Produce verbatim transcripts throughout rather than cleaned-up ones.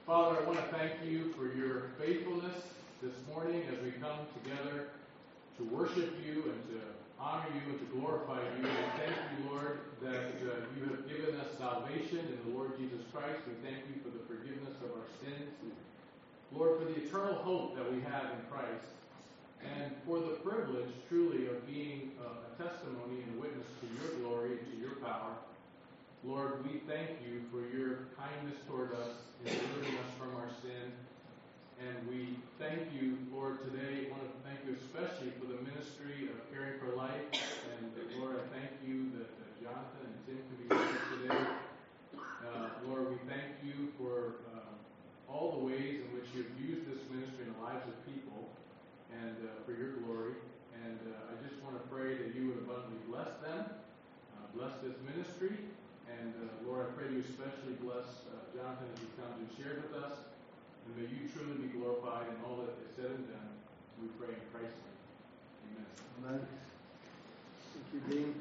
Father, I want to thank you for your faithfulness this morning as we come together to worship you and to honor you and to glorify you. We thank you, Lord, that uh, you have given us salvation in the Lord Jesus Christ. We thank you for the forgiveness of our sins. Lord, for the eternal hope that we have in Christ, and for the privilege, truly, of being uh, a testimony and a witness to your glory and to your power. Lord, we thank you for your kindness toward us in delivering us from our sin. And we thank you, Lord, today. I want to thank you especially for the ministry of Caring for Life. And Lord, I thank you that uh, Jonathan and Tim can be with us today. Uh, Lord, we thank you for uh, all the ways in which you've used this ministry in the lives of people and uh, for your glory. And uh, I just want to pray that you would abundantly bless them, uh, bless this ministry. And uh, Lord, I pray you especially bless uh, Jonathan as he comes and shares with us. And may you truly be glorified in all that is said and done. We pray in Christ's name. Amen. Amen. Thank you,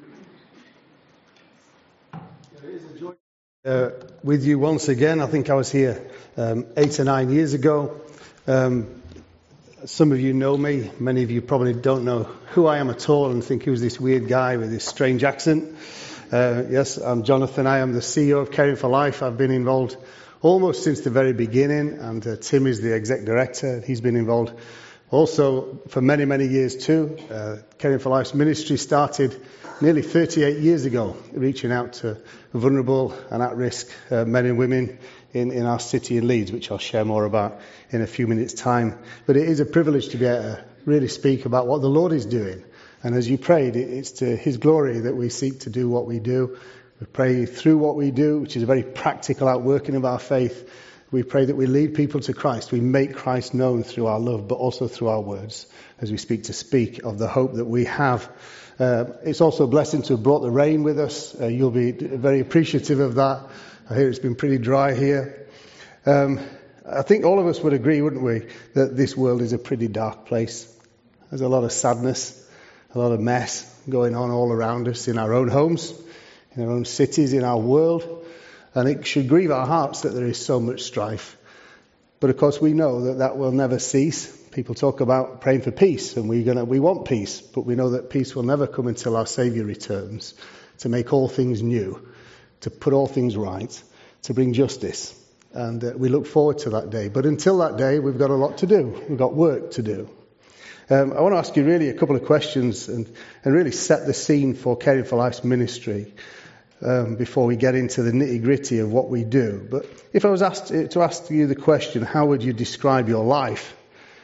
Dean. It is a joy uh, with you once again. I think I was here um, eight or nine years ago. Um, some of you know me. Many of you probably don't know who I am at all and think who's this weird guy with this strange accent. Uh, yes, I'm Jonathan. I am the C E O of Caring for Life. I've been involved almost since the very beginning, and uh, Tim is the exec director. He's been involved also for many, many years too. Uh, Caring for Life's ministry started nearly thirty-eight years ago, reaching out to vulnerable and at-risk uh, men and women in, in our city in Leeds, which I'll share more about in a few minutes' time. But it is a privilege to be able to really speak about what the Lord is doing. And as you prayed, it's to His glory that we seek to do what we do. We pray through what we do, which is a very practical outworking of our faith. We pray that we lead people to Christ. We make Christ known through our love, but also through our words, as we speak to speak of the hope that we have. Uh, it's also a blessing to have brought the rain with us. Uh, you'll be very appreciative of that. I hear it's been pretty dry here. Um, I think all of us would agree, wouldn't we, that this world is a pretty dark place. There's a lot of sadness, a lot of mess going on all around us in our own homes, in our own cities, in our world. And it should grieve our hearts that there is so much strife. But of course we know that that will never cease. People talk about praying for peace, and we're gonna, we want peace, but we know that peace will never come until our Saviour returns, to make all things new, to put all things right, to bring justice. And uh, we look forward to that day. But until that day, we've got a lot to do. We've got work to do. Um, I want to ask you really a couple of questions and, and really set the scene for Caring for Life's ministry um, before we get into the nitty-gritty of what we do. But if I was asked to ask you the question, how would you describe your life?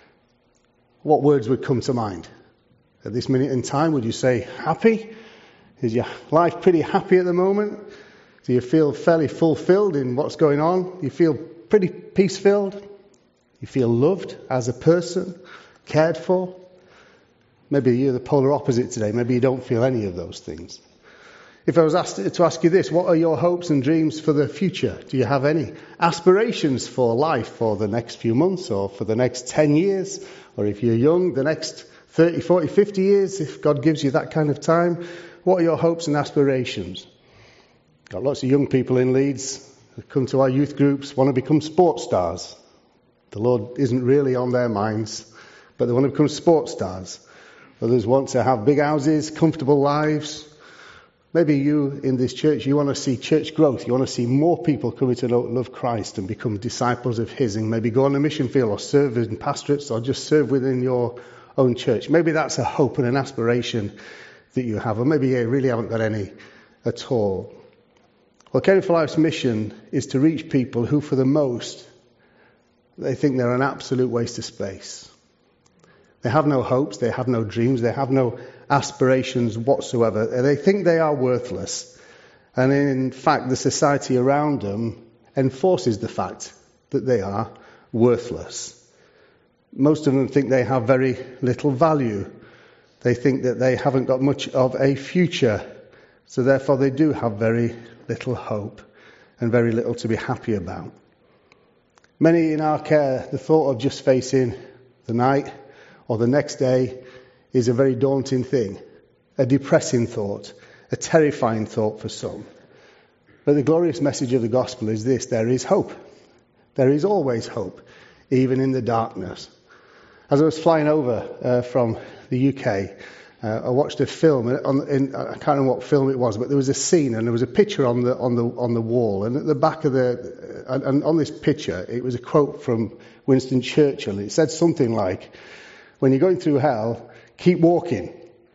What words would come to mind? At this minute in time, would you say happy? Is your life pretty happy at the moment? Do you feel fairly fulfilled in what's going on? You feel pretty peace-filled? You feel loved as a person? Cared for? Maybe you're the polar opposite today. Maybe you don't feel any of those things. If I was asked to ask you this, what are your hopes and dreams for the future? Do you have any aspirations for life for the next few months or for the next ten years? Or if you're young, the next thirty, forty, fifty years, if God gives you that kind of time? What are your hopes and aspirations? Got lots of young people in Leeds who come to our youth groups, want to become sports stars. The Lord isn't really on their minds, but they want to become sports stars. Others want to have big houses, comfortable lives. Maybe you in this church, you want to see church growth. You want to see more people coming to know, love Christ and become disciples of His, and maybe go on a mission field or serve in pastorates or just serve within your own church. Maybe that's a hope and an aspiration that you have, or maybe you really haven't got any at all. Well, Caring for Life's mission is to reach people who, for the most, they think they're an absolute waste of space. They have no hopes, they have no dreams, they have no aspirations whatsoever. They think they are worthless. And in fact, the society around them enforces the fact that they are worthless. Most of them think they have very little value. They think that they haven't got much of a future. So therefore they do have very little hope and very little to be happy about. Many in our care, the thought of just facing the night or the next day is a very daunting thing, a depressing thought, a terrifying thought for some. But the glorious message of the gospel is this: there is hope. There is always hope, even in the darkness. As I was flying over uh, from the U K, uh, I watched a film. On, in, I can't remember what film it was, but there was a scene and there was a picture on the on the on the wall. And at the back of the and, and on this picture, it was a quote from Winston Churchill. It said something like, "When you're going through hell, keep walking,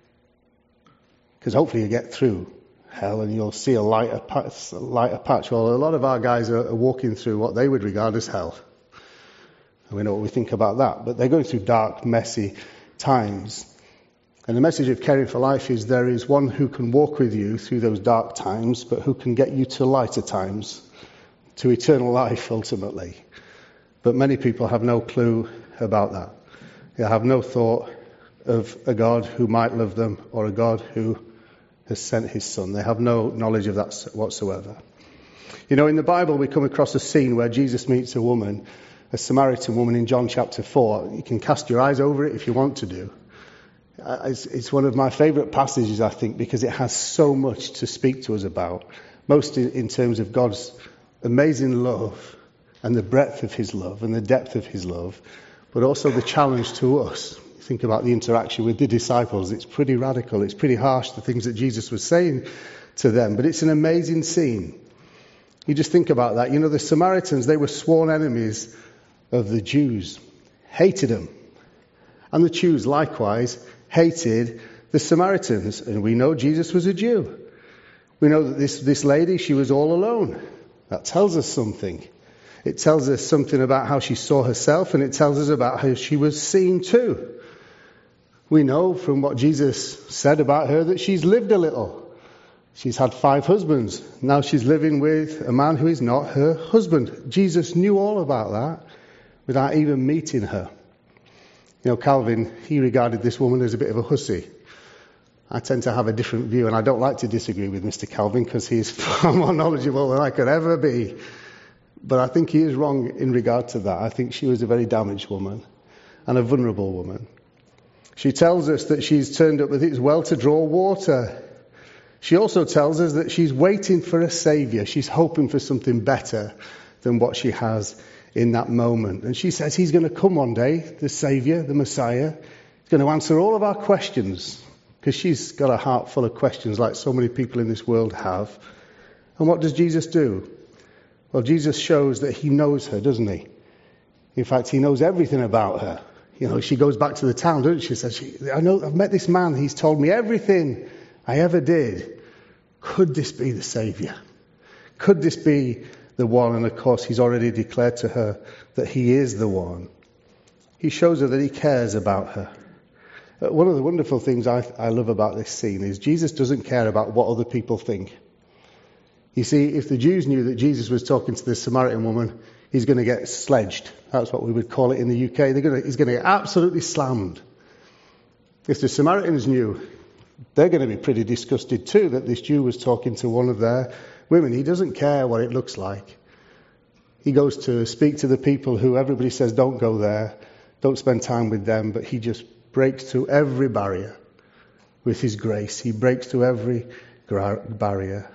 because hopefully you get through hell and you'll see a lighter patch." A lighter patch. Well, a lot of our guys are, are walking through what they would regard as hell. And we know what we think about that. But they're going through dark, messy times. And the message of Caring for Life is there is one who can walk with you through those dark times, but who can get you to lighter times, to eternal life ultimately. But many people have no clue about that. They have no thought of a God who might love them or a God who has sent his son. They have no knowledge of that whatsoever. You know, in the Bible we come across a scene where Jesus meets a woman, a Samaritan woman in John chapter four. You can cast your eyes over it if you want to do. It's, it's one of my favourite passages, I think, because it has so much to speak to us about. Most in, in terms of God's amazing love and the breadth of his love and the depth of his love, but also the challenge to us. Think about the interaction with the disciples. It's pretty radical. It's pretty harsh, the things that Jesus was saying to them. But it's an amazing scene. You just think about that. You know, the Samaritans, they were sworn enemies of the Jews, hated them. And the Jews likewise hated the Samaritans. And we know Jesus was a Jew. We know that this, this lady, she was all alone. That tells us something. It tells us something about how she saw herself, and it tells us about how she was seen too. We know from what Jesus said about her that she's lived a little. She's had five husbands. Now she's living with a man who is not her husband. Jesus knew all about that without even meeting her. You know, Calvin, he regarded this woman as a bit of a hussy. I tend to have a different view, and I don't like to disagree with Mister Calvin because he's far more knowledgeable than I could ever be. But I think he is wrong in regard to that. I think she was a very damaged woman and a vulnerable woman. She tells us that she's turned up with his well to draw water. She also tells us that she's waiting for a saviour. She's hoping for something better than what she has in that moment. And she says he's going to come one day, the saviour, the Messiah. He's going to answer all of our questions, because she's got a heart full of questions like so many people in this world have. And what does Jesus do? Well, Jesus shows that he knows her, doesn't he? In fact, he knows everything about her. You know, she goes back to the town, doesn't she? She says, I know, I've met this man. He's told me everything I ever did. Could this be the Saviour? Could this be the one? And of course, he's already declared to her that he is the one. He shows her that he cares about her. One of the wonderful things I, I love about this scene is Jesus doesn't care about what other people think. You see, if the Jews knew that Jesus was talking to the Samaritan woman, he's going to get sledged. That's what we would call it in the U K. They're going to, he's going to get absolutely slammed. If the Samaritans knew, they're going to be pretty disgusted too that this Jew was talking to one of their women. He doesn't care what it looks like. He goes to speak to the people who everybody says don't go there, don't spend time with them, but he just breaks through every barrier with his grace. He breaks through every barrier.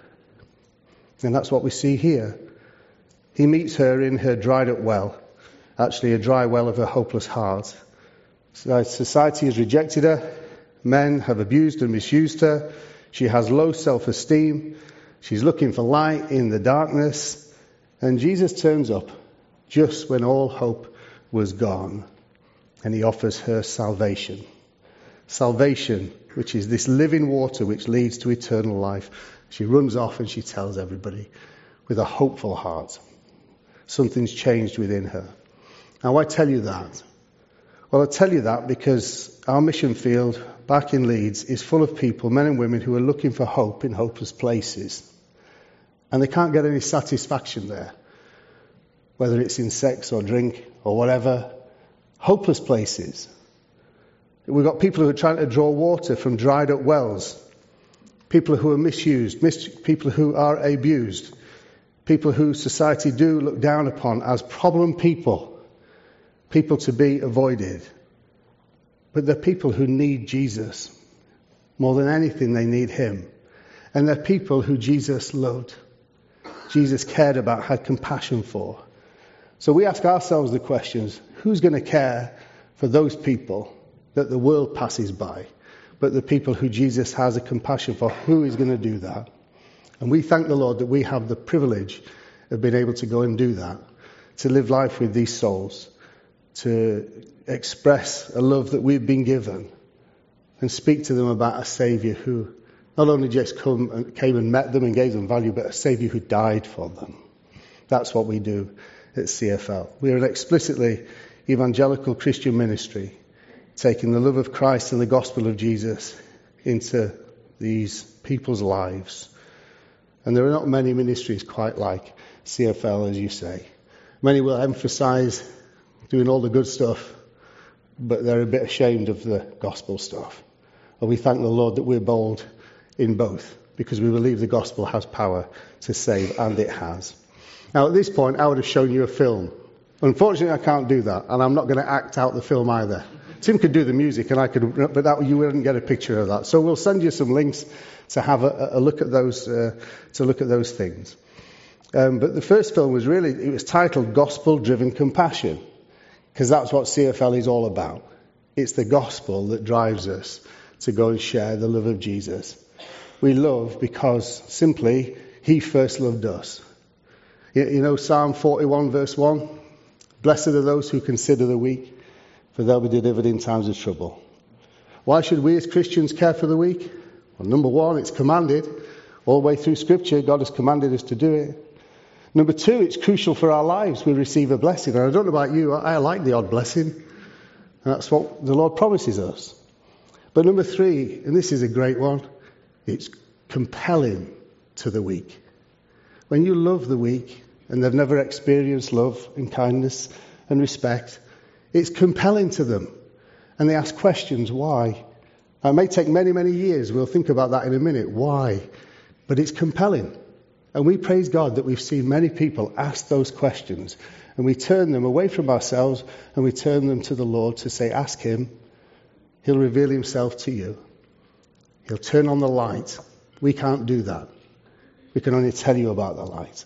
And that's what we see here. He meets her in her dried up well, actually a dry well of her hopeless heart. Society has rejected her. Men have abused and misused her. She has low self-esteem. She's looking for light in the darkness. And Jesus turns up just when all hope was gone. And he offers her salvation. Salvation, which is this living water which leads to eternal life. She runs off and she tells everybody with a hopeful heart. Something's changed within her. Now, why tell you that? Well, I tell you that because our mission field back in Leeds is full of people, men and women, who are looking for hope in hopeless places. And they can't get any satisfaction there. Whether it's in sex or drink or whatever. Hopeless places. We've got people who are trying to draw water from dried up wells. People who are misused. Mis- people who are abused. People who society do look down upon as problem people. People to be avoided. But they're people who need Jesus. More than anything, they need him. And they're people who Jesus loved. Jesus cared about, had compassion for. So we ask ourselves the questions, who's going to care for those people that the world passes by, but the people who Jesus has a compassion for, who is going to do that? And we thank the Lord that we have the privilege of being able to go and do that, to live life with these souls, to express a love that we've been given and speak to them about a Saviour who not only just come and came and met them and gave them value, but a Saviour who died for them. That's what we do at C F L. We are an explicitly evangelical Christian ministry, taking the love of Christ and the gospel of Jesus into these people's lives. And there are not many ministries quite like C F L, as you say. Many will emphasize doing all the good stuff, but they're a bit ashamed of the gospel stuff. And we thank the Lord that we're bold in both, because we believe the gospel has power to save, and it has. Now, at this point, I would have shown you a film. Unfortunately, I can't do that, and I'm not going to act out the film either. Tim could do the music, and I could, but that, you wouldn't get a picture of that. So we'll send you some links to have a, a look at those, uh, to look at those things. Um, but the first film was really, it was titled Gospel-Driven Compassion, because that's what C F L is all about. It's the gospel that drives us to go and share the love of Jesus. We love because simply He first loved us. You, you know Psalm forty-one verse one? Blessed are those who consider the weak, for they'll be delivered in times of trouble. Why should we as Christians care for the weak? Well, number one, it's commanded. All the way through Scripture, God has commanded us to do it. Number two, it's crucial for our lives. We receive a blessing. And I don't know about you, I, I like the odd blessing. And that's what the Lord promises us. But number three, and this is a great one, it's compelling to the weak. When you love the weak, and they've never experienced love and kindness and respect, it's compelling to them. And they ask questions, why? It may take many, many years. We'll think about that in a minute. Why? But it's compelling. And we praise God that we've seen many people ask those questions. And we turn them away from ourselves and we turn them to the Lord to say, ask Him. He'll reveal Himself to you. He'll turn on the light. We can't do that. We can only tell you about the light.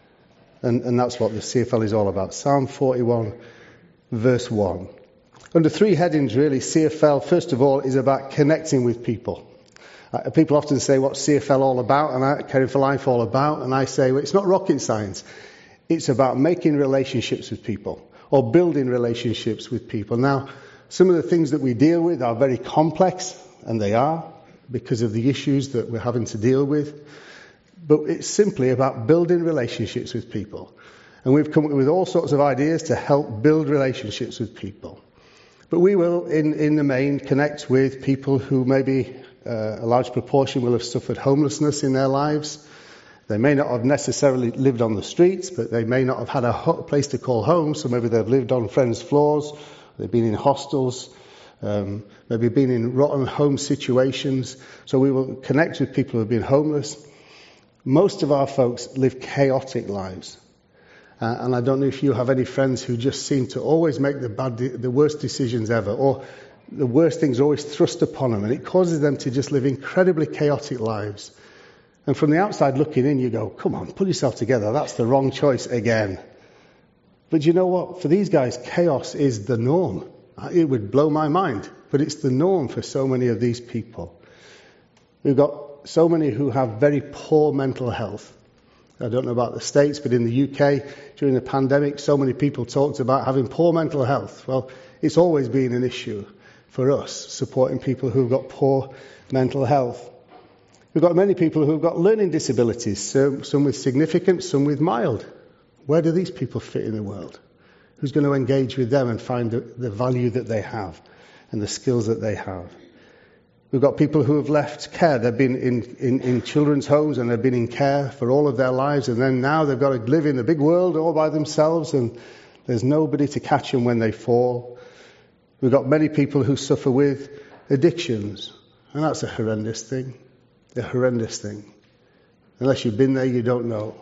And, and that's what the C F L is all about. Psalm forty-one, verse one. Under three headings, really, C F L, first of all, is about connecting with people. Uh, people often say, what's C F L all about? And I, Caring for Life all about? And I say, well, it's not rocket science. It's about making relationships with people, or building relationships with people. Now, some of the things that we deal with are very complex, and they are, because of the issues that we're having to deal with. But it's simply about building relationships with people. And we've come up with all sorts of ideas to help build relationships with people. But we will, in, in the main, connect with people who maybe uh, a large proportion will have suffered homelessness in their lives. They may not have necessarily lived on the streets, but they may not have had a ho- place to call home. So maybe they've lived on friends' floors, they've been in hostels, um, maybe been in rotten home situations. So we will connect with people who have been homeless. Most of our folks live chaotic lives. Uh, and I don't know if you have any friends who just seem to always make the bad, de- the worst decisions ever, or the worst things are always thrust upon them, and it causes them to just live incredibly chaotic lives. And from the outside looking in, you go, come on, pull yourself together. That's the wrong choice again. But you know what? For these guys, chaos is the norm. It would blow my mind, but it's the norm for so many of these people. We've got so many who have very poor mental health. I don't know about the States, but in the U K, during the pandemic, so many people talked about having poor mental health. Well, it's always been an issue for us, supporting people who've got poor mental health. We've got many people who've got learning disabilities, some, some with significant, some with mild. Where do these people fit in the world? Who's going to engage with them and find the, the value that they have and the skills that they have? We've got people who have left care. They've been in, in, in children's homes and they've been in care for all of their lives, and then now they've got to live in the big world all by themselves, and there's nobody to catch them when they fall. We've got many people who suffer with addictions, and that's a horrendous thing. A horrendous thing. Unless you've been there, you don't know.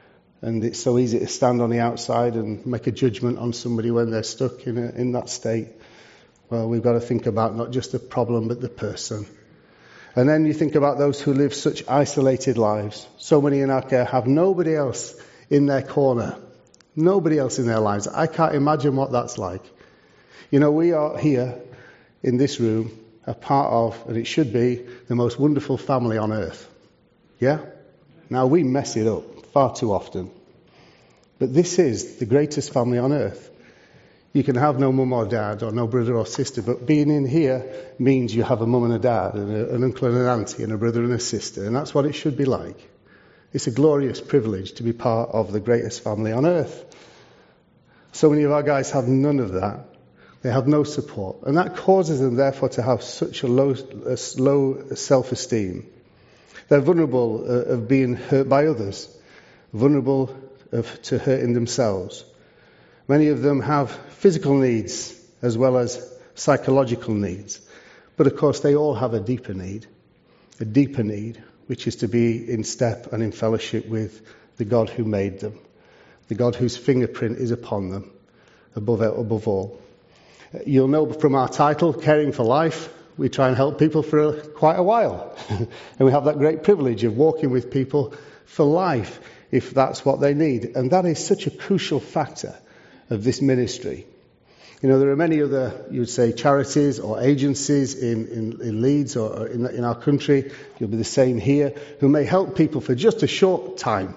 And it's so easy to stand on the outside and make a judgment on somebody when they're stuck in a, in that state. Well, we've got to think about not just the problem, but the person. And then you think about those who live such isolated lives. So many in our care have nobody else in their corner Nobody else in their lives. I can't imagine what that's like. You know, we are here in this room, a part of, and it should be, the most wonderful family on earth. Yeah? Now, we mess it up far too often. But this is the greatest family on earth. You can have no mum or dad or no brother or sister, but being in here means you have a mum and a dad and a, an uncle and an auntie and a brother and a sister, and that's what it should be like. It's a glorious privilege to be part of the greatest family on earth. So many of our guys have none of that. They have no support, and that causes them, therefore, to have such a low, a low self-esteem. They're vulnerable uh, of being hurt by others, vulnerable of, to hurting themselves. Many of them have physical needs as well as psychological needs. But of course they all have a deeper need, a deeper need, which is to be in step and in fellowship with the God who made them, the God whose fingerprint is upon them, above, above all. You'll know from our title, Caring for Life, we try and help people for a, quite a while. And we have that great privilege of walking with people for life, if that's what they need. And that is such a crucial factor of this ministry. You know, there are many other, you would say, charities or agencies in, in, in Leeds or in, in our country, you'll be the same here, who may help people for just a short time,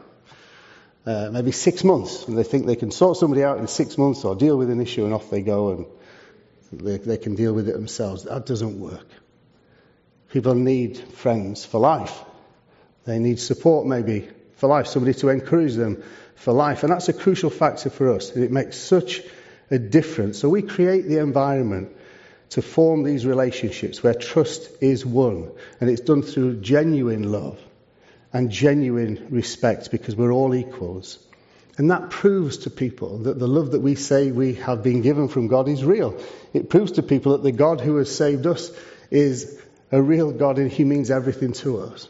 uh, maybe six months, and they think they can sort somebody out in six months or deal with an issue and off they go and they, they can deal with it themselves. That doesn't work. People need friends for life. They need support maybe for life, somebody to encourage them for life. And that's a crucial factor for us. It makes such a difference. So we create the environment to form these relationships where trust is won. And it's done through genuine love and genuine respect, because we're all equals. And that proves to people that the love that we say we have been given from God is real. It proves to people that the God who has saved us is a real God, and he means everything to us.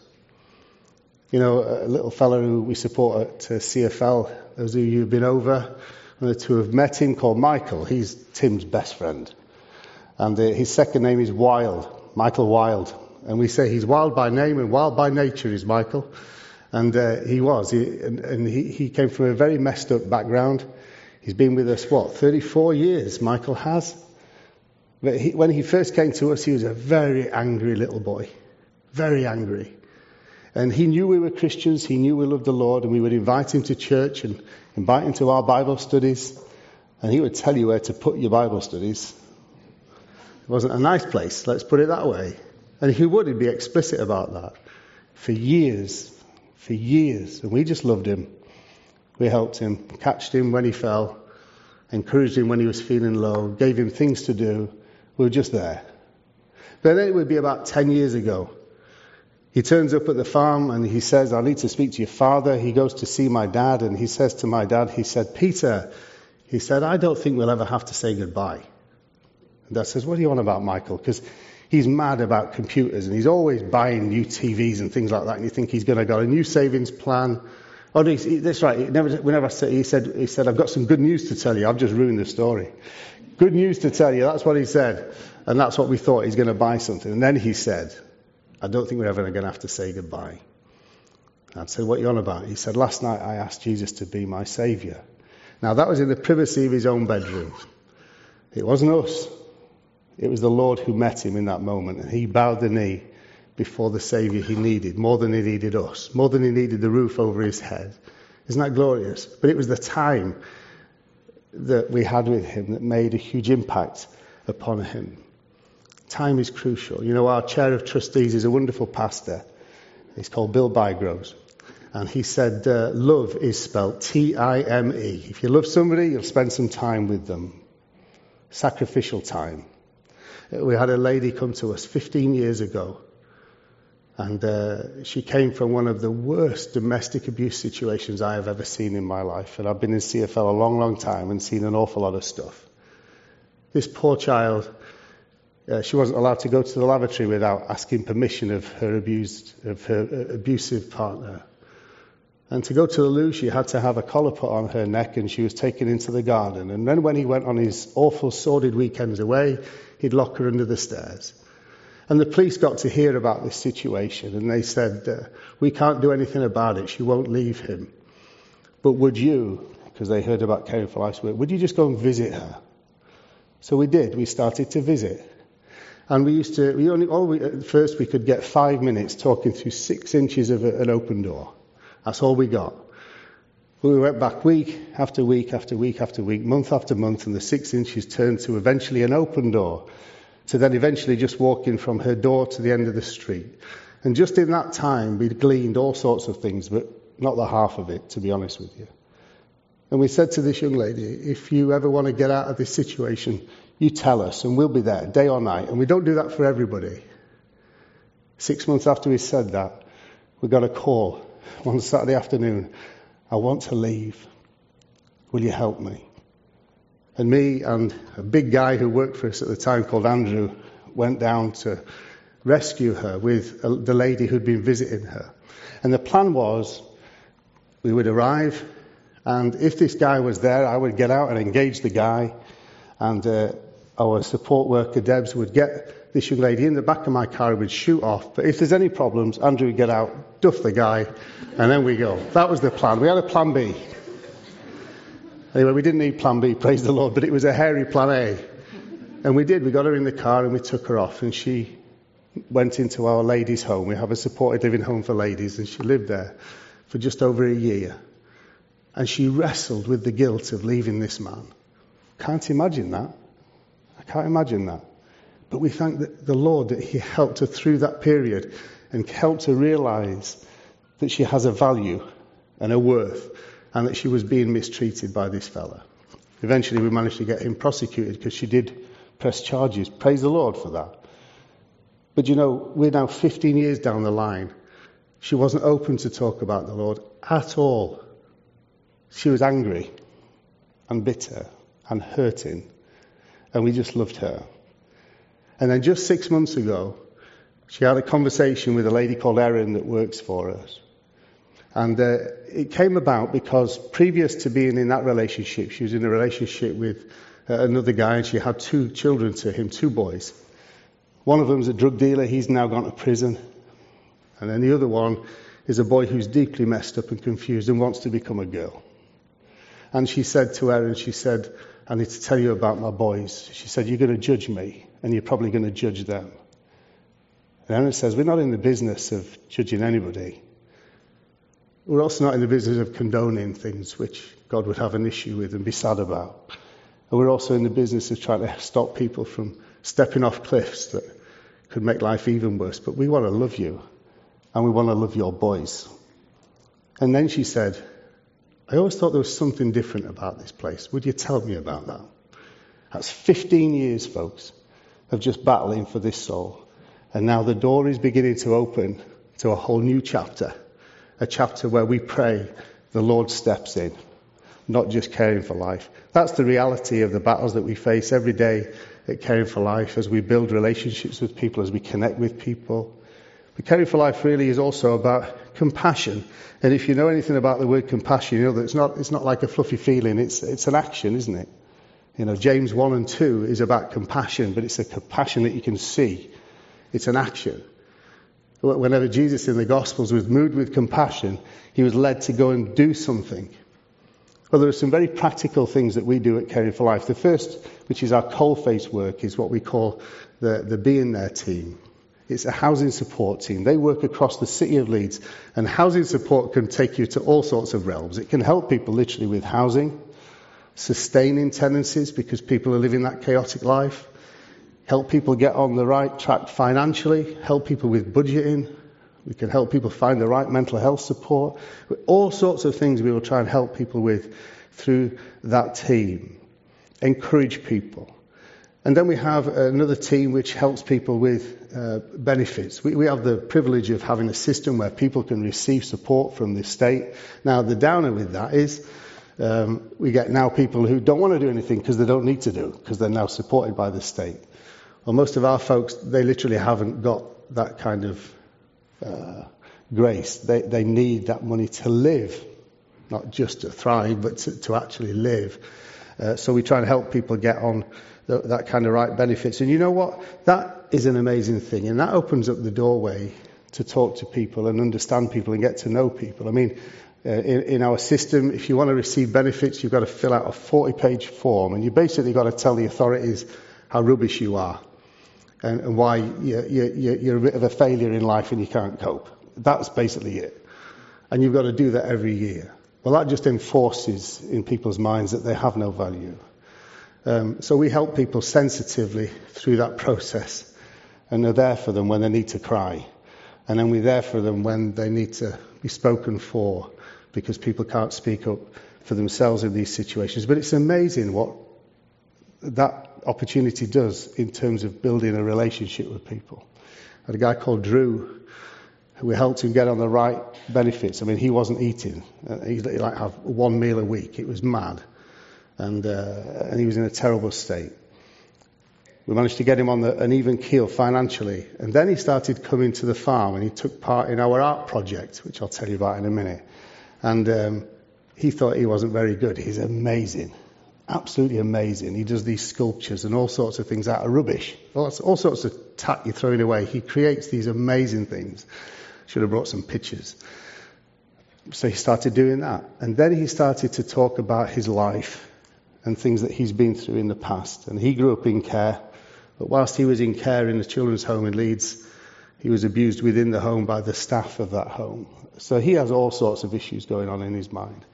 You know, a little fellow who we support at uh, C F L, those of you who've been over, and the two have met him, called Michael. He's Tim's best friend. And uh, his second name is Wild, Michael Wild. And we say he's wild by name and wild by nature is Michael. And uh, he was. He, and and he, he came from a very messed up background. He's been with us, what, thirty-four years, Michael has. But he, when he first came to us, he was a very angry little boy. Very angry. And he knew we were Christians, he knew we loved the Lord, and we would invite him to church and invite him to our Bible studies. And he would tell you where to put your Bible studies. It wasn't a nice place, let's put it that way. And he would, he'd be explicit about that. For years, for years. And we just loved him. We helped him, catched him when he fell, encouraged him when he was feeling low, gave him things to do. We were just there. But then it would be about ten years ago. He turns up at the farm and he says, I need to speak to your father. He goes to see my dad and he says to my dad, he said, Peter, he said, I don't think we'll ever have to say goodbye. And Dad says, what do you want about Michael? Because he's mad about computers and he's always buying new T Vs and things like that. And you think he's going to got a new savings plan. Oh, no, he, that's right. He never, we never said, he said, he said, I've got some good news to tell you. I've just ruined the story. Good news to tell you. That's what he said. And that's what we thought. He's going to buy something. And then he said, I don't think we're ever going to have to say goodbye. I said, what are you on about? He said, last night I asked Jesus to be my saviour. Now that was in the privacy of his own bedroom. It wasn't us. It was the Lord who met him in that moment. And he bowed the knee before the saviour he needed, more than he needed us, more than he needed the roof over his head. Isn't that glorious? But it was the time that we had with him that made a huge impact upon him. Time is crucial. You know, our chair of trustees is a wonderful pastor. He's called Bill Bygroves. And he said, uh, love is spelled T I M E. If you love somebody, you'll spend some time with them. Sacrificial time. We had a lady come to us fifteen years ago. And uh, she came from one of the worst domestic abuse situations I have ever seen in my life. And I've been in C F L a long, long time and seen an awful lot of stuff. This poor child... Uh, she wasn't allowed to go to the lavatory without asking permission of her abused, of her uh, abusive partner. And to go to the loo, she had to have a collar put on her neck, and she was taken into the garden. And then when he went on his awful, sordid weekends away, he'd lock her under the stairs. And the police got to hear about this situation, and they said, uh, we can't do anything about it. She won't leave him. But would you because they heard about Caring for Life's work. Would you just go and visit her? So we did. We started to visit. And we used to, we only, all we, at first we could get five minutes talking through six inches of a, an open door. That's all we got. We went back week after week after week after week, month after month, and the six inches turned to eventually an open door, to then eventually just walking from her door to the end of the street. And just in that time, we gleaned all sorts of things, but not the half of it, to be honest with you. And we said to this young lady, if you ever want to get out of this situation, you tell us and we'll be there, day or night. And we don't do that for everybody. Six months after we said that, we got a call one Saturday afternoon. I want to leave. Will you help me? And me and a big guy who worked for us at the time called Andrew went down to rescue her with the lady who'd been visiting her. And the plan was we would arrive, and if this guy was there, I would get out and engage the guy, and uh, our support worker, Debs, would get this young lady in the back of my car and would shoot off. But if there's any problems, Andrew would get out, duff the guy, and then we go. That was the plan. We had a plan B. Anyway, we didn't need plan B, praise the Lord, but it was a hairy plan A. And we did. We got her in the car and we took her off, and she went into our ladies' home. We have a supported living home for ladies, and she lived there for just over a year. And she wrestled with the guilt of leaving this man. Can't imagine that. I can't imagine that. But we thank the, the Lord that he helped her through that period and helped her realize that she has a value and a worth, and that she was being mistreated by this fella. Eventually we managed to get him prosecuted because she did press charges. Praise the Lord for that. But you know, we're now fifteen years down the line. She wasn't open to talk about the Lord at all. She was angry and bitter and hurting. And we just loved her. And then just six months ago, she had a conversation with a lady called Erin that works for us. And uh, it came about because previous to being in that relationship, she was in a relationship with uh, another guy, and she had two children to him, two boys. One of them is a drug dealer. He's now gone to prison. And then the other one is a boy who's deeply messed up and confused and wants to become a girl. And she said to Erin, she said, I need to tell you about my boys. She said, you're going to judge me, and you're probably going to judge them. And Erin says, we're not in the business of judging anybody. We're also not in the business of condoning things which God would have an issue with and be sad about. And we're also in the business of trying to stop people from stepping off cliffs that could make life even worse. But we want to love you, and we want to love your boys. And then she said, I always thought there was something different about this place. Would you tell me about that? That's fifteen years, folks, of just battling for this soul. And now the door is beginning to open to a whole new chapter. A chapter where we pray the Lord steps in, not just Caring for Life. That's the reality of the battles that we face every day at Caring for Life, as we build relationships with people, as we connect with people. But Caring for Life really is also about compassion. And if you know anything about the word compassion, you know that it's not it's not like a fluffy feeling, it's it's an action, isn't it? You know, James one and two is about compassion, but it's a compassion that you can see. It's an action. Whenever Jesus in the Gospels was moved with compassion, he was led to go and do something. Well, there are some very practical things that we do at Caring for Life. The first, which is our coalface work, is what we call the, the Being There team. It's a housing support team. They work across the city of Leeds, and housing support can take you to all sorts of realms. It can help people literally with housing, sustaining tenancies because people are living that chaotic life, help people get on the right track financially, help people with budgeting. We can help people find the right mental health support. All sorts of things we will try and help people with through that team. Encourage people. And then we have another team which helps people with uh, benefits. We, we have the privilege of having a system where people can receive support from the state. Now, the downer with that is um, we get now people who don't want to do anything because they don't need to do, because they're now supported by the state. Well, most of our folks, they literally haven't got that kind of uh, grace. They, they need that money to live, not just to thrive, but to, to actually live. Uh, so we try and help people get on the, that kind of right benefits. And you know what? That is an amazing thing. And that opens up the doorway to talk to people and understand people and get to know people. I mean, Uh, in, in our system, if you want to receive benefits, you've got to fill out a forty-page form, and you basically got to tell the authorities how rubbish you are and, and why you're, you're, you're a bit of a failure in life and you can't cope. That's basically it. And you've got to do that every year. Well, that just enforces in people's minds that they have no value. Um, so we help people sensitively through that process, and are there for them when they need to cry. And then we're there for them when they need to be spoken for, because people can't speak up for themselves in these situations. But it's amazing what that opportunity does in terms of building a relationship with people. I had a guy called Drew, who we helped him get on the right benefits. I mean, he wasn't eating. He like have one meal a week. It was mad. And, uh, and he was in a terrible state. We managed to get him on the, an even keel financially. And then he started coming to the farm, and he took part in our art project, which I'll tell you about in a minute. And um, he thought he wasn't very good. He's amazing. Absolutely amazing. He does these sculptures and all sorts of things out of rubbish. All, all sorts of tat you're throwing away. He creates these amazing things. Should have brought some pictures. So he started doing that. And then he started to talk about his life and things that he's been through in the past. And he grew up in care. But whilst he was in care in the children's home in Leeds, he was abused within the home by the staff of that home. So he has all sorts of issues going on in his mind.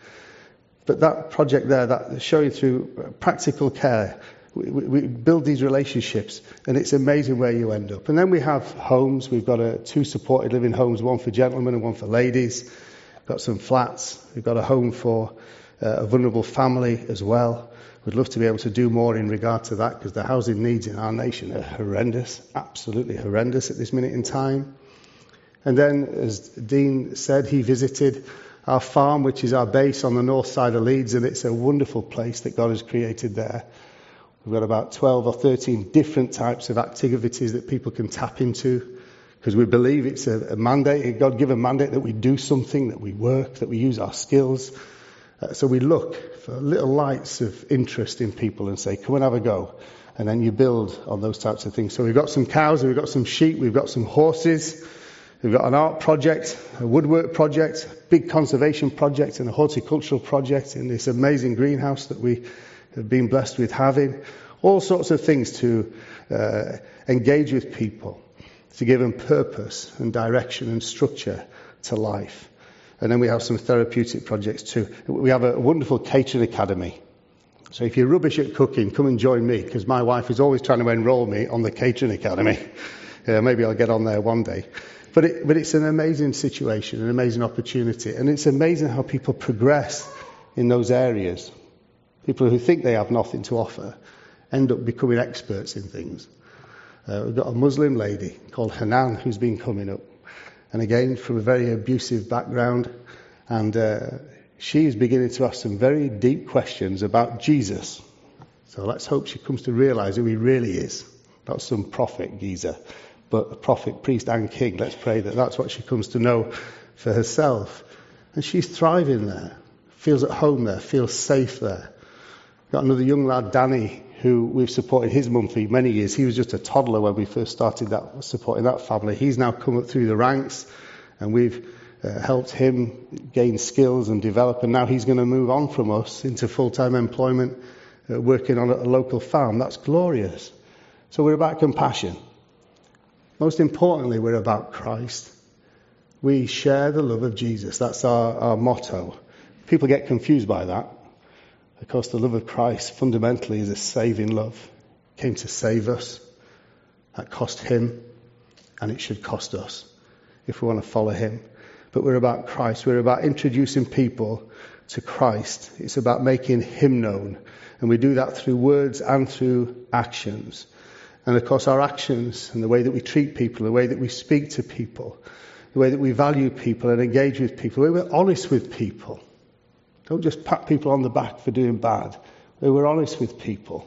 But that project there, that showing through practical care, we, we, we build these relationships, and it's amazing where you end up. And then we have homes. We've got a, two supported living homes, one for gentlemen and one for ladies. We've got some flats. We've got a home for uh, a vulnerable family as well. We'd love to be able to do more in regard to that, because the housing needs in our nation are horrendous, absolutely horrendous at this minute in time. And then, as Dean said, he visited our farm, which is our base on the north side of Leeds, and it's a wonderful place that God has created there. We've got about twelve or thirteen different types of activities that people can tap into, because we believe it's a, a mandate, a God-given mandate, that we do something, that we work, that we use our skills. Uh, so we look for little lights of interest in people and say, come and have a go. And then you build on those types of things. So we've got some cows, we've got some sheep, we've got some horses, we've got an art project, a woodwork project, a big conservation project, and a horticultural project in this amazing greenhouse that we have been blessed with having. All sorts of things to uh, engage with people, to give them purpose and direction and structure to life. And then we have some therapeutic projects too. We have a wonderful catering academy. So if you're rubbish at cooking, come and join me, because my wife is always trying to enroll me on the catering academy. Uh, maybe I'll get on there one day. But it, but it's an amazing situation, an amazing opportunity. And it's amazing how people progress in those areas. People who think they have nothing to offer end up becoming experts in things. Uh, we've got a Muslim lady called Hanan who's been coming up. And again, from a very abusive background. And uh, she is beginning to ask some very deep questions about Jesus. So let's hope she comes to realise who he really is. Not some prophet geezer, but a prophet, priest and king. Let's pray that that's what she comes to know for herself. And she's thriving there. Feels at home there. Feels safe there. Got another young lad, Danny, who we've supported his mum for many years. He was just a toddler when we first started that supporting that family. He's now come up through the ranks, and we've uh, helped him gain skills and develop, and now he's going to move on from us into full-time employment, uh, working on a, a local farm. That's glorious. So we're about compassion. Most importantly, we're about Christ. We share the love of Jesus. That's our, our motto. People get confused by that. Of course, the love of Christ fundamentally is a saving love. He came to save us. That cost him, and it should cost us if we want to follow him. But we're about Christ. We're about introducing people to Christ. It's about making him known. And we do that through words and through actions. And of course, our actions and the way that we treat people, the way that we speak to people, the way that we value people and engage with people, the way we're honest with people. Don't just pat people on the back for doing bad. We're honest with people.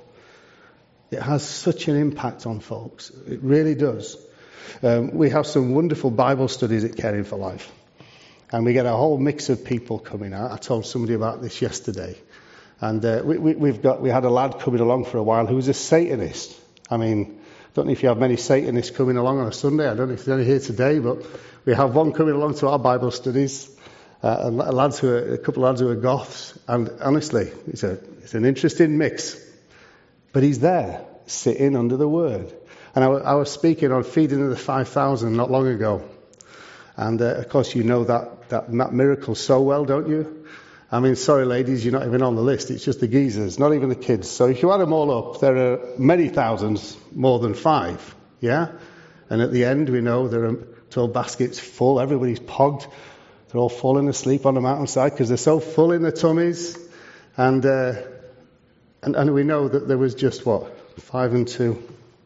It has such an impact on folks. It really does. Um, we have some wonderful Bible studies at Caring for Life. And we get a whole mix of people coming out. I told somebody about this yesterday. And uh, we, we, we've got, we had a lad coming along for a while who was a Satanist. I mean, I don't know if you have many Satanists coming along on a Sunday. I don't know if there's any here today, but we have one coming along to our Bible studies. uh, lads who are, a couple of lads who are goths, and honestly, it's a it's an interesting mix. But he's there, sitting under the Word. And I, I was speaking on feeding of the five thousand not long ago, and uh, of course you know that, that that miracle so well, don't you? I mean, sorry ladies, you're not even on the list. It's just the geezers, not even the kids. So if you add them all up, there are many thousands more than five. Yeah? And at the end, we know there are twelve baskets full. Everybody's pogged. They're all falling asleep on the mountainside because they're so full in their tummies. And, uh, and and we know that there was just, what, five and two.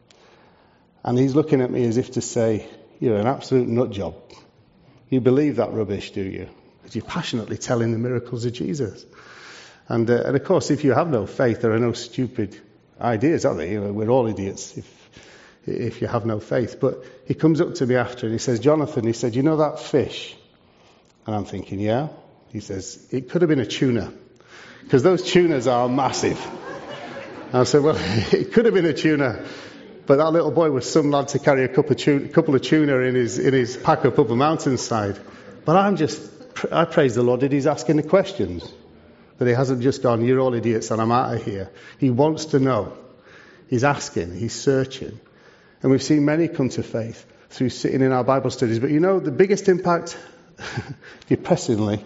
And he's looking at me as if to say, you're an absolute nut job. You believe that rubbish, do you? Because you're passionately telling the miracles of Jesus. And, uh, and of course, if you have no faith, there are no stupid ideas, are there? You know, we're all idiots if if you have no faith. But he comes up to me after and he says, Jonathan, he said, you know that fish? And I'm thinking, yeah. He says, it could have been a tuna. Because those tunas are massive. And I said, well, it could have been a tuna. But that little boy was some lad to carry a couple of tuna, couple of tuna in his in his pack up up a mountainside. But I'm just, I praise the Lord that he's asking the questions. That he hasn't just gone, you're all idiots and I'm out of here. He wants to know. He's asking, he's searching. And we've seen many come to faith through sitting in our Bible studies. But you know, the biggest impact, depressingly,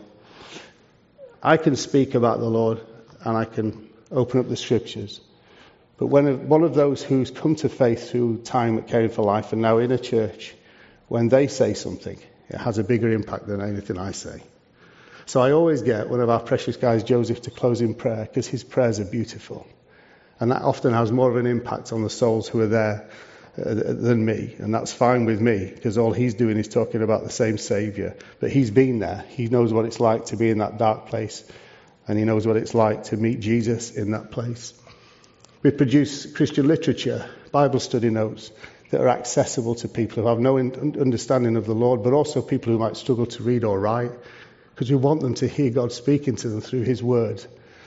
I can speak about the Lord and I can open up the scriptures. But when one of those who's come to faith through time at Caring for Life and now in a church, when they say something, it has a bigger impact than anything I say. So I always get one of our precious guys, Joseph, to close in prayer because his prayers are beautiful. And that often has more of an impact on the souls who are there uh, than me. And that's fine with me because all he's doing is talking about the same Saviour. But he's been there. He knows what it's like to be in that dark place. And he knows what it's like to meet Jesus in that place. We produce Christian literature, Bible study notes that are accessible to people who have no understanding of the Lord, but also people who might struggle to read or write, because we want them to hear God speaking to them through his word.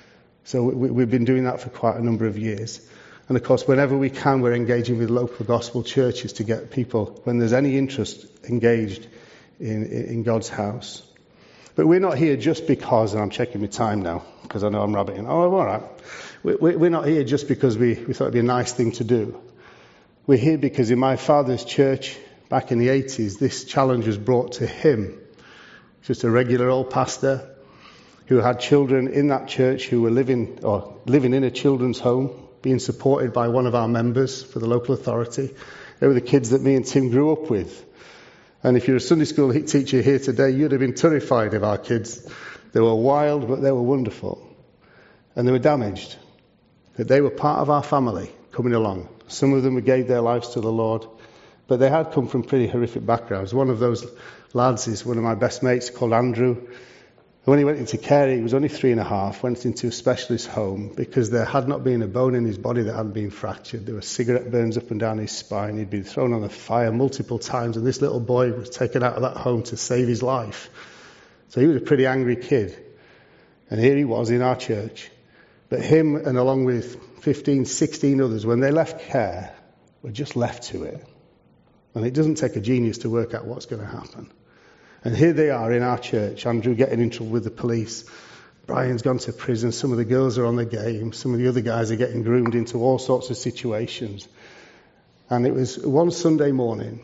So we, we've been doing that for quite a number of years. And of course, whenever we can, we're engaging with local gospel churches to get people, when there's any interest, engaged in, in God's house. But we're not here just because, and I'm checking my time now, because I know I'm rabbiting. Oh, all right. We're not here just because we, we thought it'd be a nice thing to do. We're here because in my father's church back in the eighties, this challenge was brought to him. Just a regular old pastor who had children in that church who were living or living in a children's home, being supported by one of our members for the local authority. They were the kids that me and Tim grew up with. And if you're a Sunday school teacher here today, you'd have been terrified of our kids. They were wild, but they were wonderful. And they were damaged. That they were part of our family coming along. Some of them gave their lives to the Lord, but they had come from pretty horrific backgrounds. One of those lads is one of my best mates called Andrew. And when he went into care, he was only three and a half, went into a specialist home because there had not been a bone in his body that hadn't been fractured. There were cigarette burns up and down his spine. He'd been thrown on the fire multiple times, and this little boy was taken out of that home to save his life. So he was a pretty angry kid. And here he was in our church. But him and along with fifteen, sixteen others, when they left care, were just left to it. And it doesn't take a genius to work out what's going to happen. And here they are in our church, Andrew getting in trouble with the police. Brian's gone to prison. Some of the girls are on the game. Some of the other guys are getting groomed into all sorts of situations. And it was one Sunday morning,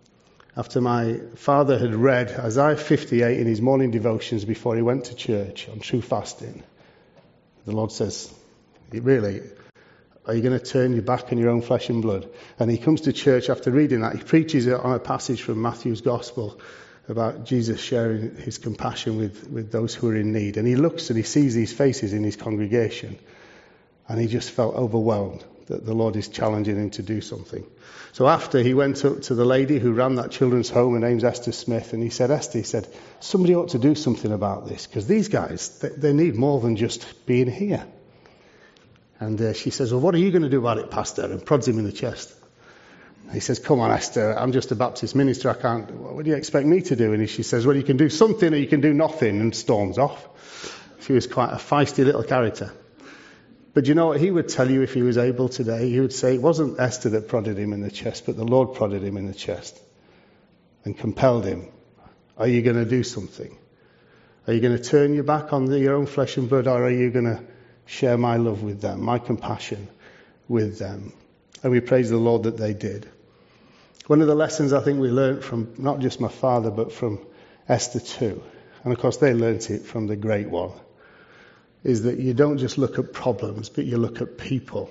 after my father had read Isaiah fifty-eight in his morning devotions before he went to church on true fasting. The Lord says, really, are you going to turn your back on your own flesh and blood? And he comes to church after reading that. He preaches on a passage from Matthew's Gospel about Jesus sharing his compassion with, with those who are in need. And he looks and he sees these faces in his congregation. And he just felt overwhelmed that the Lord is challenging him to do something. So after, he went up to the lady who ran that children's home. Her name's Esther Smith. And he said, Esther, he said, somebody ought to do something about this. Because these guys, they, they need more than just being here. And uh, she says, well, what are you going to do about it, Pastor? And prods him in the chest. And he says, come on, Esther, I'm just a Baptist minister. I can't, what do you expect me to do? And she says, well, you can do something or you can do nothing, and storms off. She was quite a feisty little character. But you know what he would tell you if he was able today? He would say it wasn't Esther that prodded him in the chest, but the Lord prodded him in the chest and compelled him. Are you going to do something? Are you going to turn your back on the, your own flesh and blood, or are you going to share my love with them, my compassion with them? And we praise the Lord that they did. One of the lessons I think we learned from not just my father, but from Esther too, and of course they learnt it from the Great One, is that you don't just look at problems, but you look at people.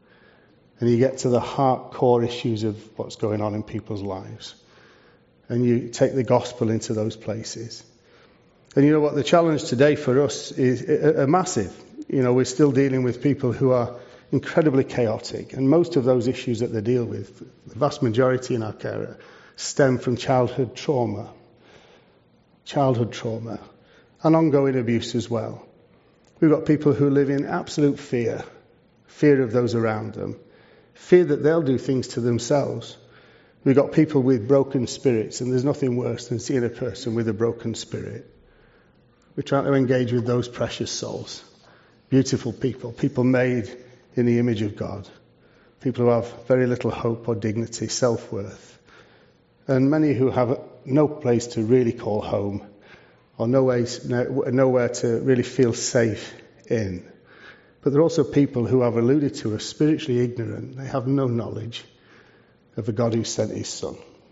And you get to the heart core issues of what's going on in people's lives. And you take the gospel into those places. And you know what? The challenge today for us is a, a massive. You know, we're still dealing with people who are incredibly chaotic. And most of those issues that they deal with, the vast majority in our care, stem from childhood trauma. Childhood trauma. And ongoing abuse as well. We've got people who live in absolute fear. Fear of those around them. Fear that they'll do things to themselves. We've got people with broken spirits, and there's nothing worse than seeing a person with a broken spirit. We're trying to engage with those precious souls. Beautiful people, people made in the image of God. People who have very little hope or dignity, self-worth. And many who have no place to really call home, or no ways, nowhere to really feel safe in. But there are also people who I've alluded to are spiritually ignorant. They have no knowledge of a God who sent his Son.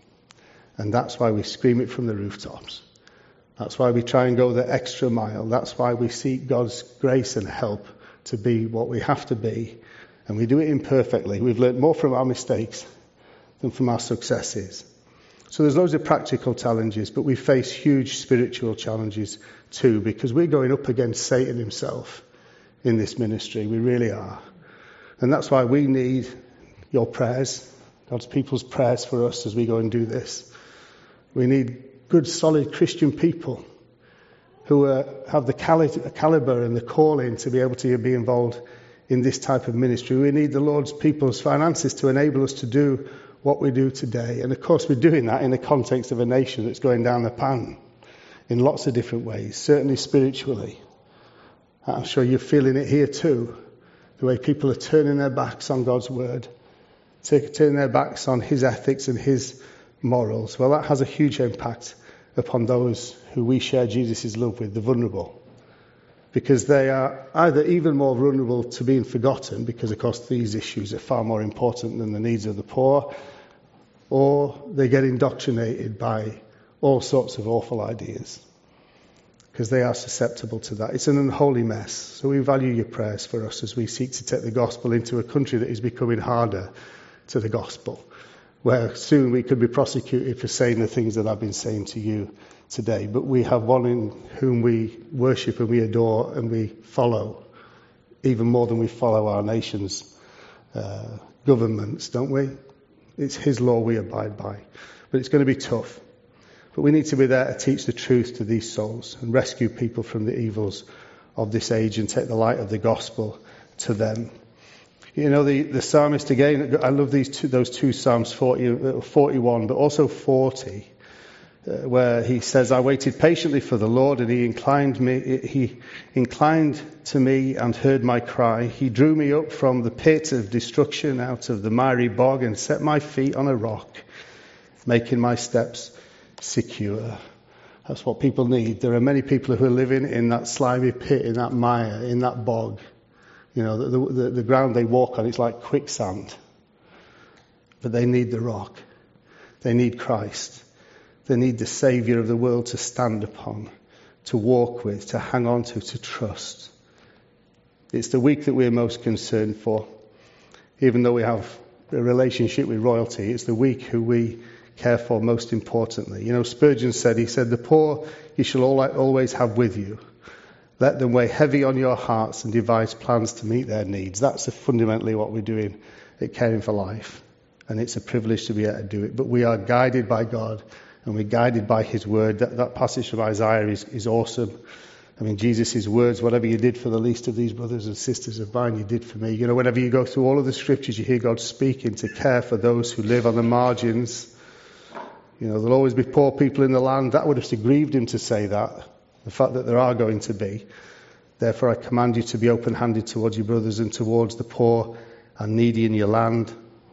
And that's why we scream it from the rooftops. That's why we try and go the extra mile. That's why we seek God's grace and help to be what we have to be. And we do it imperfectly. We've learned more from our mistakes than from our successes. So there's loads of practical challenges, but we face huge spiritual challenges too, because we're going up against Satan himself in this ministry. We really are. And that's why we need your prayers, God's people's prayers for us as we go and do this. We need good, solid Christian people who uh, have the cali- caliber and the calling to be able to be involved in this type of ministry. We need the Lord's people's finances to enable us to do what we do today. And of course we're doing that in the context of a nation that's going down the pan in lots of different ways, certainly spiritually. I'm sure you're feeling it here too, the way people are turning their backs on God's word, turning their backs on his ethics and his morals. Well, that has a huge impact upon those who we share Jesus' love with, the vulnerable. Because they are either even more vulnerable to being forgotten, because of course these issues are far more important than the needs of the poor, or they get indoctrinated by all sorts of awful ideas. Because they are susceptible to that. It's an unholy mess. So we value your prayers for us as we seek to take the gospel into a country that is becoming harder to the gospel, where soon we could be prosecuted for saying the things that I've been saying to you today. But we have one in whom we worship and we adore and we follow, even more than we follow our nation's uh, governments, don't we? It's his law we abide by. But it's going to be tough. But we need to be there to teach the truth to these souls and rescue people from the evils of this age and take the light of the gospel to them. You know, the, the psalmist again, I love these two, those two Psalms, forty, forty-one, but also forty, uh, where he says, I waited patiently for the Lord and he inclined me, he inclined to me and heard my cry. He drew me up from the pit of destruction, out of the miry bog, and set my feet on a rock, making my steps secure. That's what people need. There are many people who are living in that slimy pit, in that mire, in that bog. You know, the, the, the ground they walk on, it's like quicksand. But they need the rock. They need Christ. They need the Saviour of the world to stand upon, to walk with, to hang on to, to trust. It's the weak that we're most concerned for. Even though we have a relationship with royalty, it's the weak who we care for most importantly. You know, Spurgeon said, he said, the poor you shall always have with you. Let them weigh heavy on your hearts and devise plans to meet their needs. That's fundamentally what we're doing at Caring for Life. And it's a privilege to be able to do it. But we are guided by God and we're guided by his word. That, that passage from Isaiah is, is awesome. I mean, Jesus' words, whatever you did for the least of these brothers and sisters of mine, you did for me. You know, whenever you go through all of the scriptures, you hear God speaking to care for those who live on the margins. You know, there'll always be poor people in the land. That would have grieved him to say that. The fact that there are going to be. Therefore, I command you to be open-handed towards your brothers and towards the poor and needy in your land.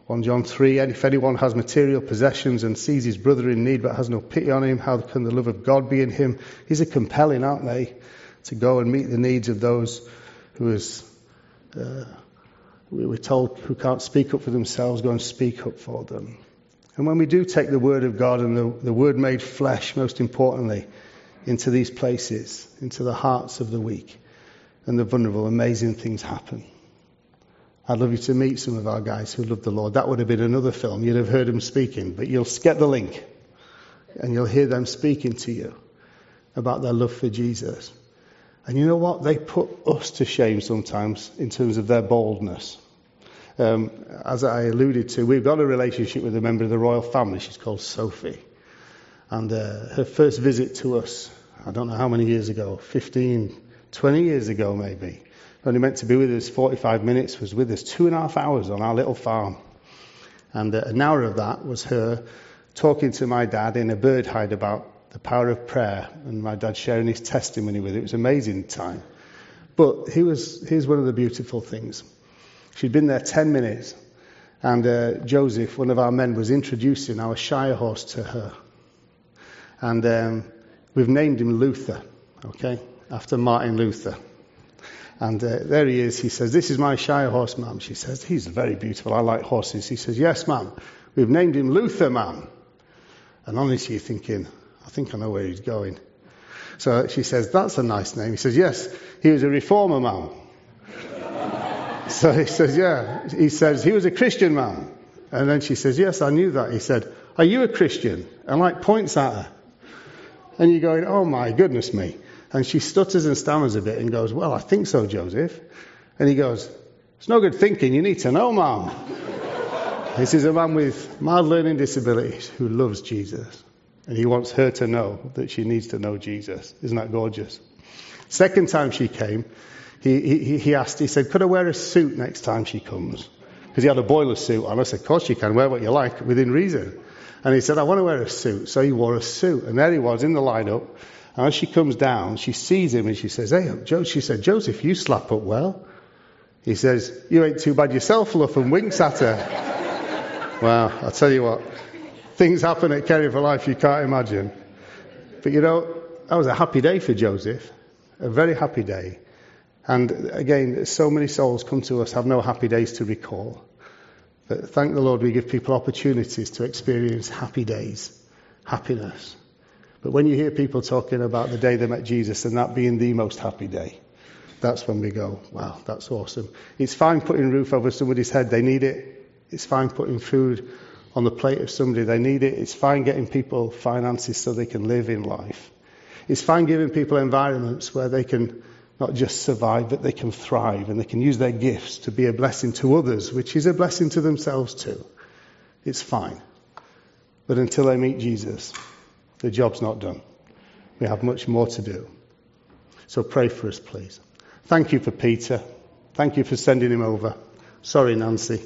First John three, and if anyone has material possessions and sees his brother in need but has no pity on him, how can the love of God be in him? These are compelling, aren't they? To go and meet the needs of those who is, uh, we were told, who can't speak up for themselves, go and speak up for them. And when we do take the Word of God and the, the Word made flesh, most importantly, into these places, into the hearts of the weak and the vulnerable, amazing things happen. I'd love you to meet some of our guys who love the Lord. That would have been another film. You'd have heard them speaking, but you'll get the link and you'll hear them speaking to you about their love for Jesus. And you know what? They put us to shame sometimes in terms of their boldness. Um, as I alluded to, we've got a relationship with a member of the royal family. She's called Sophie. And uh, her first visit to us, I don't know how many years ago, fifteen, twenty years ago maybe, only meant to be with us forty-five minutes, was with us two and a half hours on our little farm. And uh, an hour of that was her talking to my dad in a bird hide about the power of prayer, and my dad sharing his testimony with it. It was an amazing time. But he was, here's one of the beautiful things. She'd been there ten minutes, and uh, Joseph, one of our men, was introducing our Shire horse to her. And um, we've named him Luther, okay, after Martin Luther. And uh, there he is. He says, "This is my Shire horse, ma'am." She says, "He's very beautiful. I like horses." He says, "Yes, ma'am. We've named him Luther, ma'am." And honestly, you're thinking, I think I know where he's going. So she says, "That's a nice name." He says, "Yes, he was a reformer, ma'am." So he says, "Yeah." He says, "He was a Christian, ma'am." And then she says, "Yes, I knew that." He said, "Are you a Christian?" And like points at her. And you're going, oh my goodness me. And she stutters and stammers a bit and goes, "Well, I think so, Joseph." And he goes, "It's no good thinking, you need to know, ma'am." This is a man with mild learning disabilities who loves Jesus. And he wants her to know that she needs to know Jesus. Isn't that gorgeous? Second time she came, he, he, he asked, he said, "Could I wear a suit next time she comes?" Because he had a boiler suit on. I said, "Of course you can, wear what you like, within reason." And he said, "I want to wear a suit." So he wore a suit. And there he was in the lineup. And as she comes down, she sees him and she says, "Hey, Joe," she said, "Joseph, you slap up well." He says, "You ain't too bad yourself, love," and winks at her. Wow, I'll tell you what, things happen at Caring for Life you can't imagine. But you know, that was a happy day for Joseph. A very happy day. And again, so many souls come to us, have no happy days to recall. But thank the Lord we give people opportunities to experience happy days, happiness. But when you hear people talking about the day they met Jesus and that being the most happy day, that's when we go, wow, that's awesome. It's fine putting a roof over somebody's head, they need it. It's fine putting food on the plate of somebody, they need it. It's fine getting people finances so they can live in life. It's fine giving people environments where they can not just survive, but they can thrive and they can use their gifts to be a blessing to others, which is a blessing to themselves too. It's fine. But until they meet Jesus, the job's not done. We have much more to do. So pray for us, please. Thank you for Peter. Thank you for sending him over. Sorry, Nancy.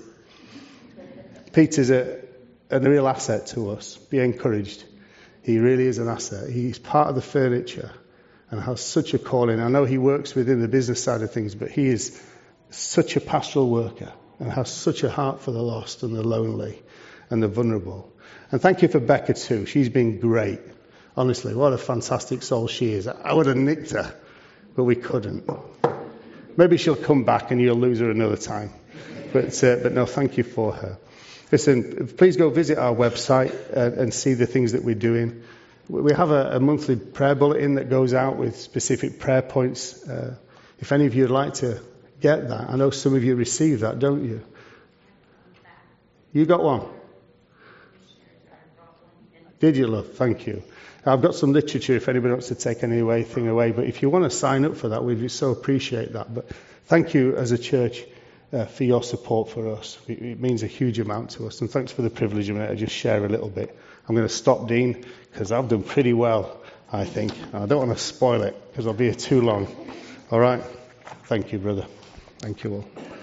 Peter's a, a real asset to us. Be encouraged. He really is an asset. He's part of the furniture and has such a calling. I know he works within the business side of things, but he is such a pastoral worker and has such a heart for the lost and the lonely and the vulnerable. And thank you for Becca too. She's been great. Honestly, what a fantastic soul she is. I would have nicked her, but we couldn't. Maybe she'll come back and you'll lose her another time. But uh, but no, thank you for her. Listen, please go visit our website uh, and see the things that we're doing. We have a, a monthly prayer bulletin that goes out with specific prayer points. Uh, if any of you would like to get that, I know some of you receive that, don't you? You got one? Did you, love? Thank you. I've got some literature if anybody wants to take anything away, but if you want to sign up for that, we'd so appreciate that. But thank you as a church uh, for your support for us. It, it means a huge amount to us, and thanks for the privilege of it. I just share a little bit. I'm going to stop, Dean, because I've done pretty well, I think. I don't want to spoil it because I'll be here too long. All right? Thank you, brother. Thank you all.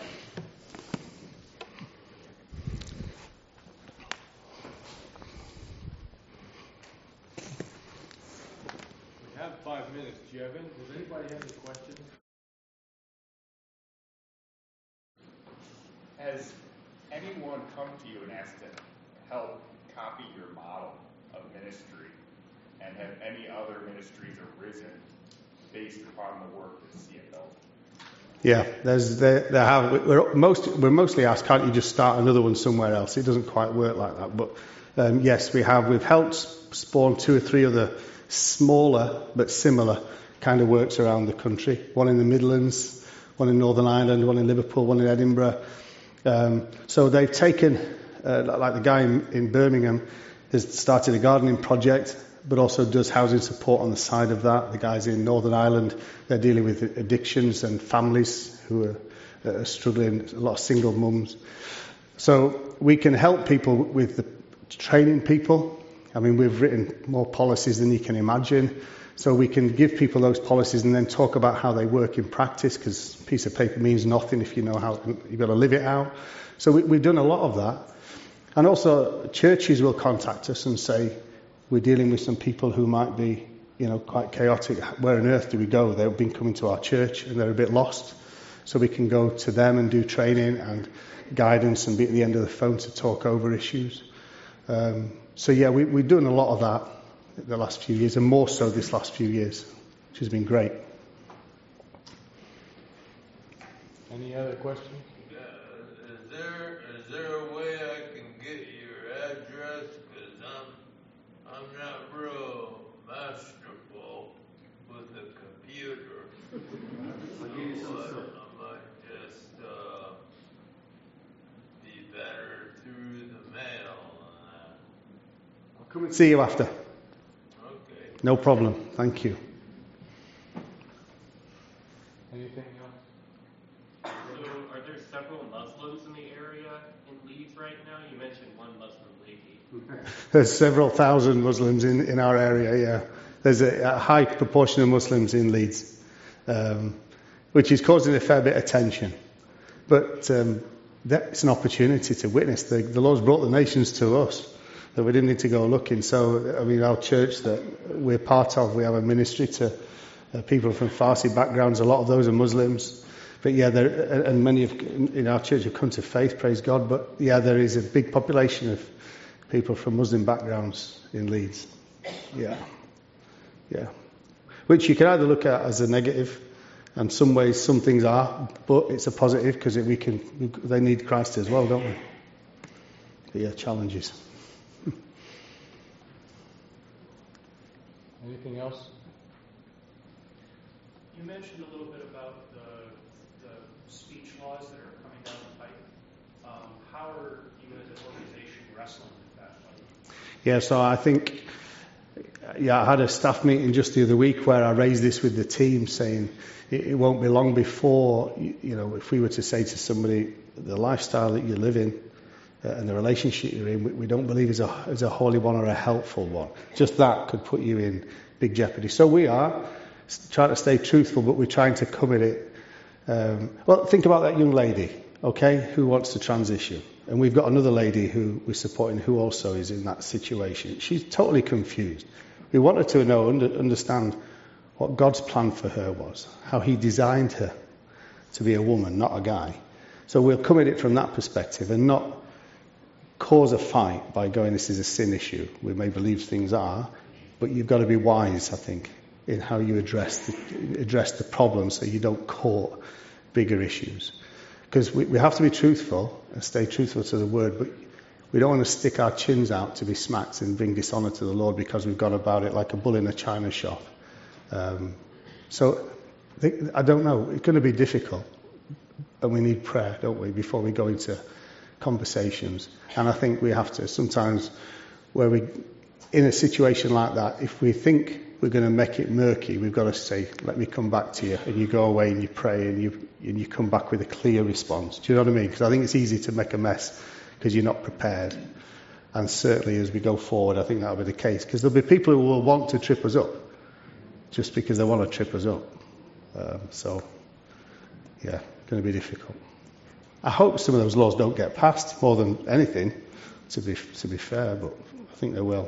We have five minutes, Jevin. Does anybody have any questions? As anyone come to you and ask to help copy your model of ministry, and have any other ministries arisen based upon the work of C F L? Yeah, there's there, there have we're most we're mostly asked, can't you just start another one somewhere else? It doesn't quite work like that, but um, yes, we have. We've helped spawn two or three other smaller but similar kind of works around the country. One in the Midlands, one in Northern Ireland, one in Liverpool, one in Edinburgh. Um, so they've taken, uh, like the guy in, in Birmingham has started a gardening project, but also does housing support on the side of that. The guys in Northern Ireland, they're dealing with addictions and families who are, are struggling, a lot of single mums. So we can help people with the training people. I mean, we've written more policies than you can imagine. So we can give people those policies and then talk about how they work in practice, because a piece of paper means nothing if you know how, you've got to live it out. So we, we've done a lot of that. And also churches will contact us and say, we're dealing with some people who might be, you know, quite chaotic. Where on earth do we go? They've been coming to our church and they're a bit lost. So we can go to them and do training and guidance and be at the end of the phone to talk over issues. Um, so yeah, we, we've done a lot of that the last few years, and more so this last few years, which has been great. Any other questions? Yeah, is there is there a way I can get your address? Because I'm I'm not real masterful with a computer. So I might just uh, be better through the mail. I'll come and see you after. Okay. No problem. Thank you. Anything else? So, are there several Muslims in the area in Leeds right now? You mentioned one Muslim lady. There's several thousand Muslims in, in our area, yeah. There's a, a high proportion of Muslims in Leeds, um, which is causing a fair bit of tension. But um, that's an opportunity to witness. The, the Lord's brought the nations to us, that we didn't need to go looking. So, I mean, our church that we're part of, we have a ministry to uh, people from Farsi backgrounds. A lot of those are Muslims. But yeah, there, and many of, in our church have come to faith, praise God. But yeah, there is a big population of people from Muslim backgrounds in Leeds. Yeah. Yeah. Which you can either look at as a negative, and some ways some things are, but it's a positive because we can, they need Christ as well, don't they? But yeah, challenges. Anything else? You mentioned a little bit about the, the speech laws that are coming down the pipe. Um, how are you as an organization wrestling with that fight? Yeah, so I think, yeah, I had a staff meeting just the other week where I raised this with the team, saying it, it won't be long before, you, you know, if we were to say to somebody, the lifestyle that you live in uh, and the relationship you're in, we, we don't believe is a, is a holy one or a helpful one. Just that could put you in big jeopardy. So we are trying to stay truthful, but we're trying to come at it. Um, well, think about that young lady, okay, who wants to transition. And we've got another lady who we're supporting who also is in that situation. She's totally confused. We want her to know, under, understand what God's plan for her was, how he designed her to be a woman, not a guy. So we'll come at it from that perspective and not cause a fight by going, this is a sin issue. We may believe things are, but you've got to be wise, I think, in how you address the, address the problem so you don't court bigger issues. Because we, we have to be truthful and stay truthful to the word, but we don't want to stick our chins out to be smacked and bring dishonour to the Lord because we've gone about it like a bull in a china shop. Um, so I don't know. It's going to be difficult, and we need prayer, don't we, before we go into conversations. And I think we have to sometimes, where we, in a situation like that, if we think we're going to make it murky, we've got to say, let me come back to you, and you go away and you pray and you and you come back with a clear response. Do you know what I mean? Because I think it's easy to make a mess because you're not prepared. And certainly as we go forward, I think that'll be the case. Because there'll be people who will want to trip us up just because they want to trip us up. Um, so, yeah, going to be difficult. I hope some of those laws don't get passed more than anything, to be to be fair, but I think they will.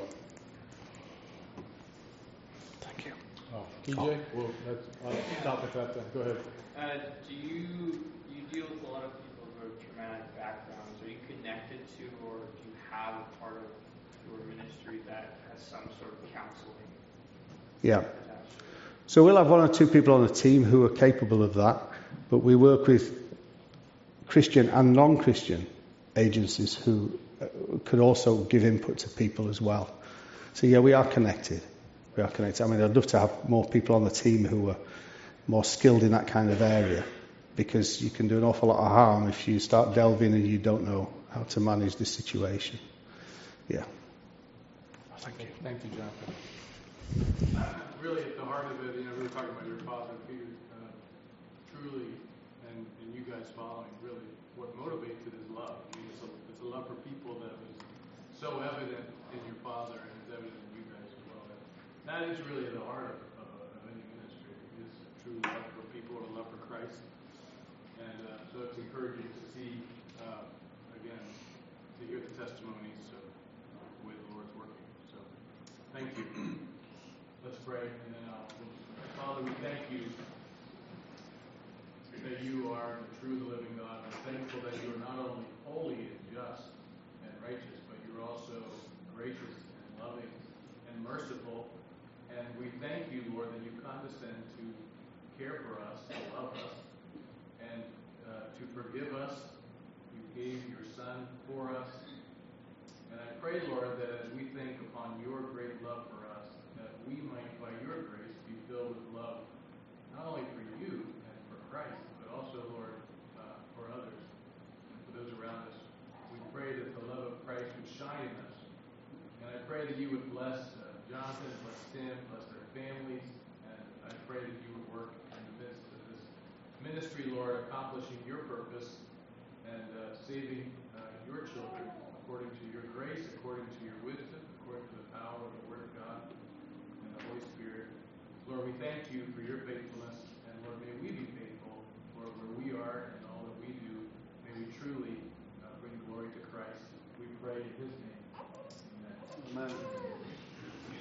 Thank you. Oh, T J, oh. well, let's, I'll stop at that then. Go ahead. Uh, do you you deal with a lot of people who have traumatic backgrounds? Are you connected into, or do you have a part of your ministry that has some sort of counseling Yeah. attached to it? So we'll have one or two people on the team who are capable of that, but we work with Christian and non-Christian agencies who uh, could also give input to people as well. So yeah, we are connected. We are connected. I mean, I'd love to have more people on the team who are more skilled in that kind of area, because you can do an awful lot of harm if you start delving and you don't know how to manage the situation. Yeah. Thank you. Thank you, Jonathan. Really, at the heart of it, you know, we were talking about your father, Peter, uh, truly, and, and you guys following, really, what motivates it is love. I mean, it's a, it's a love for people that was so evident in your father and is evident in you guys as well. And that is really the heart of, of, of any ministry, is a true love for people and a love for Christ. And uh, so it's encouraging to see, uh, again, to hear the testimonies of the way the Lord's working. So thank you. Let's pray, and then I'll close. Father, we thank you that you are the true and living God. We're thankful that you are not only holy and just and righteous, but you're also gracious and loving and merciful. And we thank you, Lord, that you condescend to care for us, to love us, and uh, to forgive us. You gave your Son for us. And I pray, Lord, that as we think upon your great love for us, that we might, by your grace, be filled with love, not only for you and for Christ, but also, Lord, uh, for others and for those around us. We pray that the love of Christ would shine in us. And I pray that you would bless uh, Jonathan, bless Tim, bless their families, and I pray that you would work in the midst of this ministry, Lord, accomplishing your purpose and uh, saving uh, your children according to your grace, according to your wisdom, according to the power of the Word of God and the Holy Spirit. Lord, we thank you for your faithfulness, and Lord, may we be faithful, Lord, where we are and all that we do. May we truly uh, bring glory to Christ. We pray in his name. Amen. Amen.